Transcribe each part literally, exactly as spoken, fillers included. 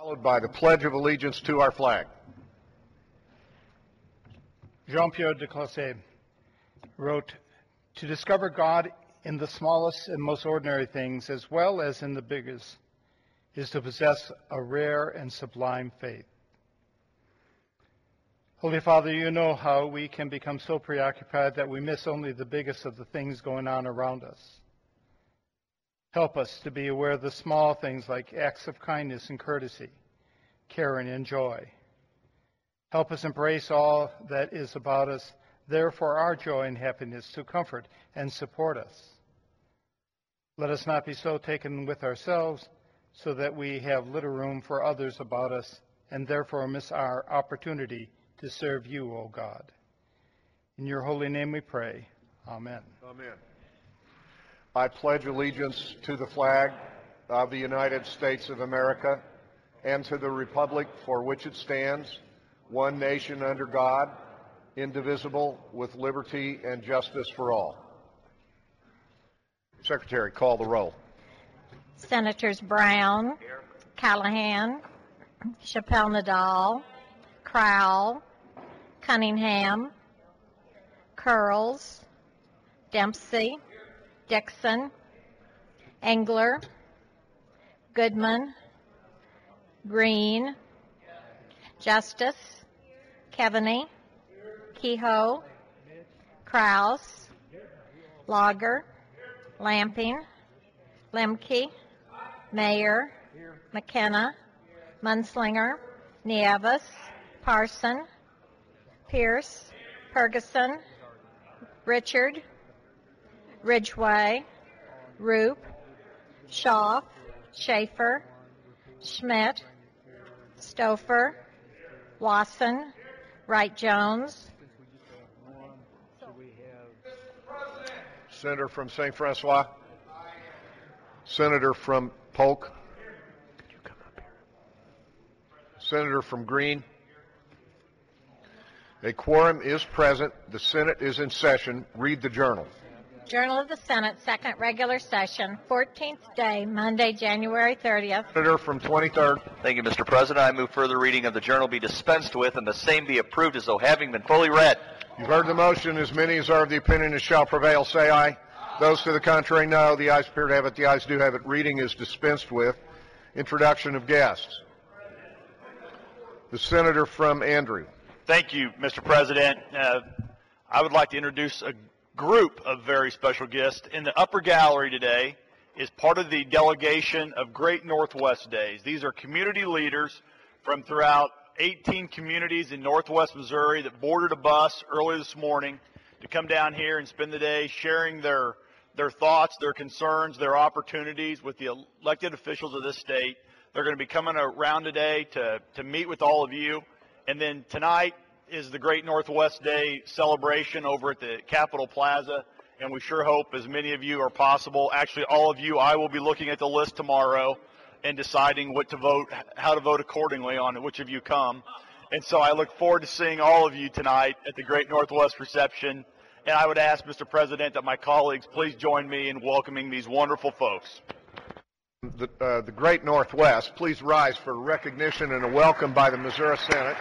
Followed by the Pledge of Allegiance to our flag. Jean-Pierre de Classet wrote, "To discover God in the smallest and most ordinary things, as well as in the biggest, is to possess a rare and sublime faith." Holy Father, you know how we can become so preoccupied that we miss only the biggest of the things going on around us. Help us to be aware of the small things like acts of kindness and courtesy, caring and joy. Help us embrace all that is about us, therefore our joy and happiness to comfort and support us. Let us not be so taken with ourselves so that we have little room for others about us and therefore miss our opportunity to serve you, O God. In your holy name we pray. Amen. Amen. I pledge allegiance to the flag of the United States of America and to the republic for which it stands, one nation under God, indivisible, with liberty and justice for all. Secretary, call the roll. Senators Brown, Callahan, Chappelle Nadal, Crowell, Cunningham, Curls, Dempsey, Dixon, Engler, Goodman, Green, Justice, Keaveney, Kehoe, Kraus, Lager, Lamping, Lemke, Mayer, McKenna, Munslinger, Nieves, Parson, Pierce, Ferguson, Richard, Ridgway, Roop, Shaw, Schaefer, Schmidt, Stouffer, Wasson, Wright-Jones. Senator from Saint Francois. Senator from Polk. Senator from Green. A quorum is present. The Senate is in session. Read the journal. Journal of the Senate, second regular session, fourteenth day, Monday, January thirtieth. Senator from twenty-third. Thank you, Mister President. I move further reading of the journal be dispensed with and the same be approved as though having been fully read. You've heard the motion. As many as are of the opinion as shall prevail, say aye. Those to the contrary, no. The ayes appear to have it. The ayes do have it. Reading is dispensed with. Introduction of guests. The Senator from Andrew. Thank you, Mister President. Uh, I would like to introduce a group of very special guests. In the upper gallery today is part of the delegation of Great Northwest Days. These are community leaders from throughout eighteen communities in northwest Missouri that boarded a bus early this morning to come down here and spend the day sharing their their thoughts, their concerns, their opportunities with the elected officials of this state. They're going to be coming around today to, to meet with all of you. And then tonight is the Great Northwest Day celebration over at the Capitol Plaza, and we sure hope as many of you are possible. Actually, all of you, I will be looking at the list tomorrow and deciding what to vote, how to vote accordingly on which of you come. And so I look forward to seeing all of you tonight at the Great Northwest reception. And I would ask, Mister President, that my colleagues please join me in welcoming these wonderful folks. The, uh, the Great Northwest, please rise for recognition and a welcome by the Missouri Senate.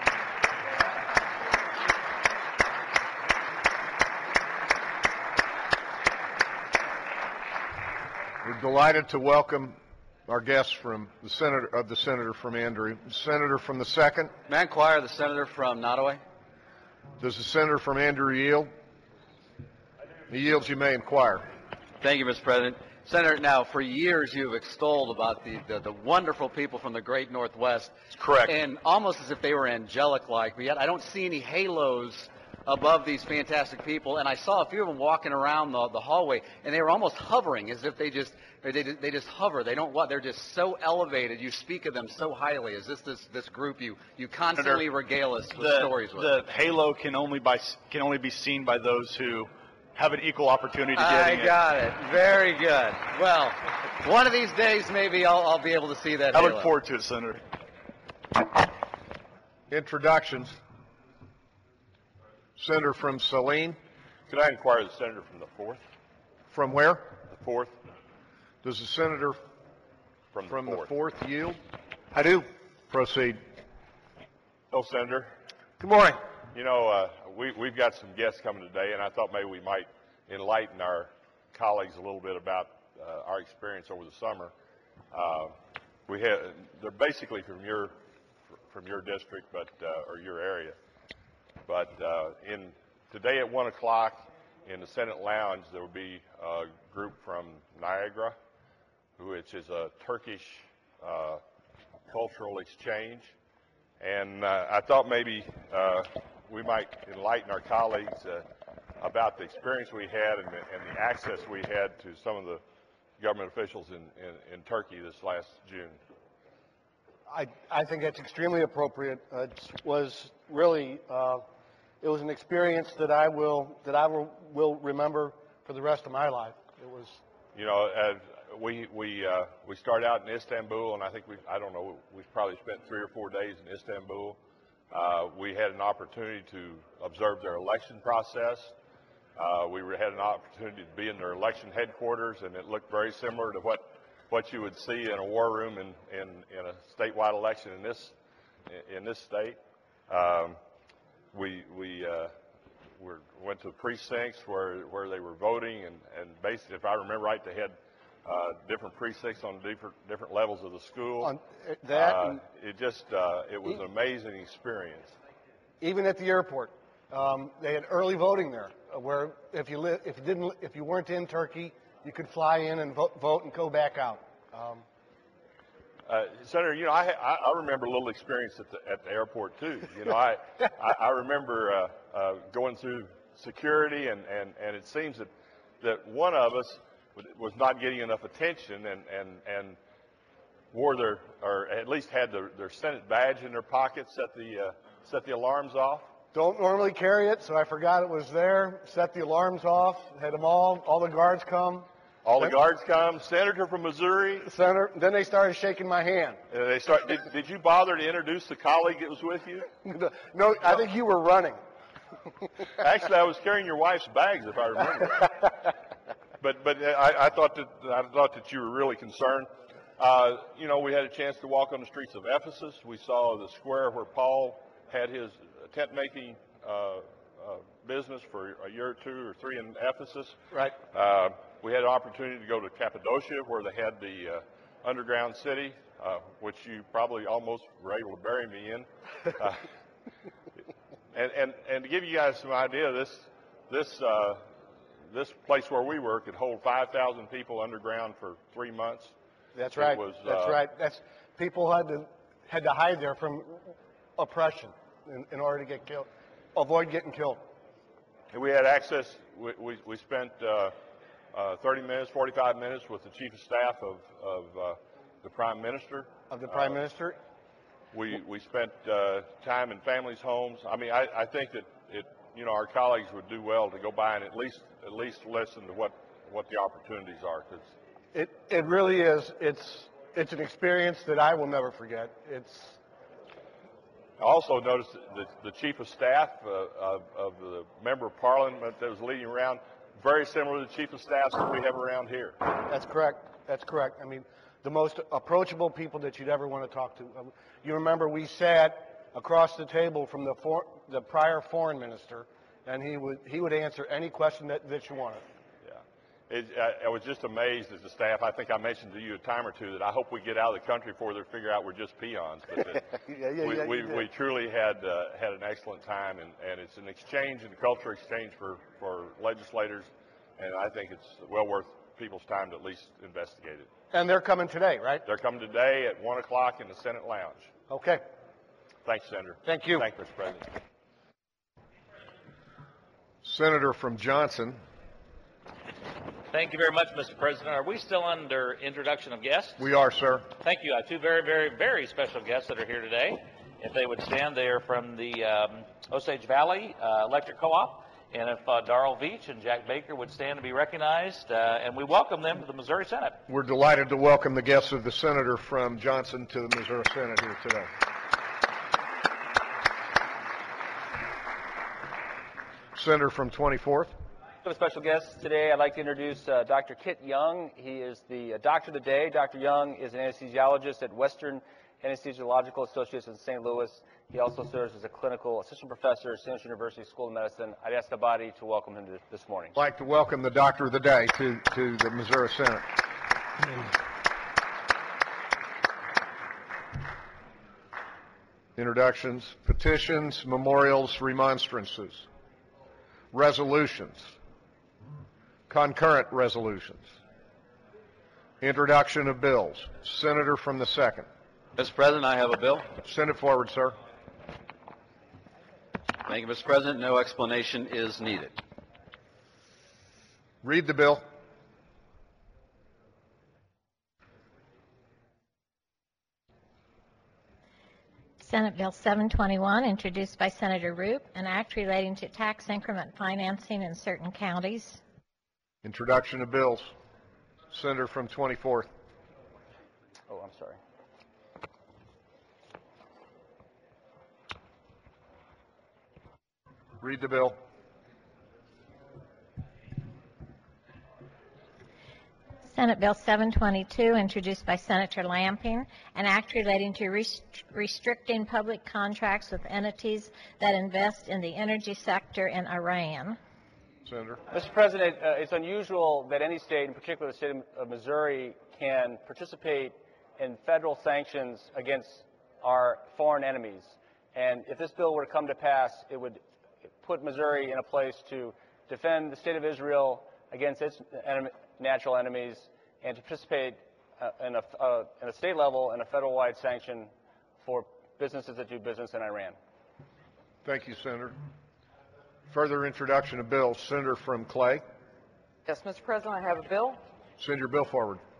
We're delighted to welcome our guests from the senator of the senator from Andrew. The senator from the second. May I inquire the senator from Nottoway? Does the senator from Andrew yield? He yields. You may inquire. Thank you, Mister President. Senator, now for years you've extolled about the, the, the wonderful people from the Great Northwest. That's correct. And almost as if they were angelic-like, but yet I don't see any halos above these fantastic people. And I saw a few of them walking around the, the hallway, and they were almost hovering, as if they just they, they just hover. They don't what? They're just so elevated. You speak of them so highly. Is this this, this group you, you constantly Senator, regale us with the, stories with? The halo can only by can only be seen by those who have an equal opportunity to getting I it. got it. Very good. Well, one of these days maybe I'll, I'll be able to see that I halo. look forward to it, Senator. Introductions. Senator from Saline. Could I inquire the senator from the fourth? From where? The fourth. Does the senator From the from fourth. the fourth yield? I do. Proceed. Hello, Senator. Good morning. You know, uh, we, we've got some guests coming today, and I thought maybe we might enlighten our colleagues a little bit about uh, our experience over the summer. Uh, we had, they're basically from your from your district, but uh, or your area. But uh, in today at one o'clock in the Senate lounge, there will be a group from Niagara, which is a Turkish uh, cultural exchange. And uh, I thought maybe uh, we might enlighten our colleagues uh, about the experience we had and the, and the access we had to some of the government officials in, in, in Turkey this last June. I, I think that's extremely appropriate. Uh, it was really, uh, it was an experience that I will that I will, will remember for the rest of my life. It was. You know, uh, we we uh, we started out in Istanbul, and I think we I don't know we've probably spent three or four days in Istanbul. Uh, we had an opportunity to observe their election process. Uh, we had an opportunity to be in their election headquarters, and it looked very similar to what. what you would see in a war room in, in, in a statewide election in this in this state. Um, we we uh, were, went to precincts where where they were voting, and, and basically, if I remember right, they had uh, different precincts on different different levels of the school. On that, uh, it just uh, it was an amazing experience. Even at the airport, um, they had early voting there, where if you li- if you didn't if you weren't in Turkey, you could fly in and vote, vote and go back out. Um, uh, Senator, you know, I, I, I remember a little experience at the, at the airport too. You know, I, I, I remember uh, uh, going through security, and, and, and it seems that, that one of us was not getting enough attention, and, and, and wore their, or at least had their, their Senate badge in their pocket, set the, uh, set the alarms off. Don't normally carry it, so I forgot it was there. Set the alarms off. Had them all. All the guards come. All the guards come. Senator from Missouri. Senator. Then they started shaking my hand. Uh, they start. Did, did you bother to introduce the colleague that was with you? No, I think you were running. Actually, I was carrying your wife's bags, if I remember. but but I, I thought that I thought that you were really concerned. Uh, you know, we had a chance to walk on the streets of Ephesus. We saw the square where Paul had his tent-making uh, uh, business for a year or two or three in Ephesus. Right. Uh, we had an opportunity to go to Cappadocia, where they had the uh, underground city, uh, which you probably almost were able to bury me in. Uh, and, and and to give you guys some idea, this this uh, this place where we were could hold five thousand people underground for three months. That's right. It was, That's uh, right. That's people had to had to hide there from oppression in, in order to get killed, avoid getting killed. And we had access. We we, we spent uh, uh, thirty minutes, forty-five minutes with the chief of staff of of uh, the prime minister. Of the prime uh, minister. We we spent uh, time in families' homes. I mean, I, I think that it you know our colleagues would do well to go by and at least at least listen to what what the opportunities are, because It it really is. It's it's an experience that I will never forget. It's I also noticed that the, the chief of staff uh, of, of the member of parliament that was leading around, very similar to the chief of staffs that we have around here. That's correct. That's correct. I mean, the most approachable people that you'd ever want to talk to. Um, you remember we sat across the table from the for, the prior foreign minister, and he would he would answer any question that, that you wanted. It, I, I was just amazed as a staff. I think I mentioned to you a time or two that I hope we get out of the country before they figure out we're just peons. But that yeah, yeah, we, yeah, we, you did. we truly had uh, had an excellent time, and, and it's an exchange and a culture exchange for, for legislators, and I think it's well worth people's time to at least investigate it. And they're coming today, right? They're coming today at one o'clock in the Senate lounge. Okay. Thanks, Senator. Thank you. Thank you, Mister President. Senator from Johnson. Thank you very much, Mister President. Are we still under introduction of guests? We are, sir. Thank you. I have two very, very, very special guests that are here today. If they would stand, they are from the um, Osage Valley uh, Electric Co-op. And if uh, Darrell Veach and Jack Baker would stand to be recognized, uh, and we welcome them to the Missouri Senate. We're delighted to welcome the guests of the senator from Johnson to the Missouri Senate here today. Senator from twenty-fourth. For the special guests today, I'd like to introduce uh, Doctor Kit Young. He is the uh, doctor of the day. Doctor Young is an anesthesiologist at Western Anesthesiological Associates in Saint Louis. He also serves as a clinical assistant professor at Sanders University School of Medicine. I'd ask the body to welcome him to this morning. I'd like to welcome the Doctor of the Day to, to the Missouri Senate. Introductions, petitions, memorials, remonstrances, resolutions, concurrent resolutions, introduction of bills. Senator from the second. Mister President, I have a bill. Send it forward, sir. Thank you, Mister President. No explanation is needed. Read the bill. Senate Bill seven twenty-one, introduced by Senator Roop, an act relating to tax increment financing in certain counties. Introduction of bills. Senator from twenty-fourth. Oh, I'm sorry. Read the bill. Senate Bill seven twenty-two, introduced by Senator Lamping, an act relating to rest- restricting public contracts with entities that invest in the energy sector in Iran. Senator. Mister President, uh, it's unusual that any state, in particular the state of Missouri, can participate in federal sanctions against our foreign enemies. And if this bill were to come to pass, it would put Missouri in a place to defend the state of Israel against its enemy, natural enemies, and to participate uh, in, a, uh, in a state level in a federal-wide sanction for businesses that do business in Iran. Thank you, Senator. Further introduction of bills. Senator from Clay. Yes, Mister President, I have a bill. Send your bill forward.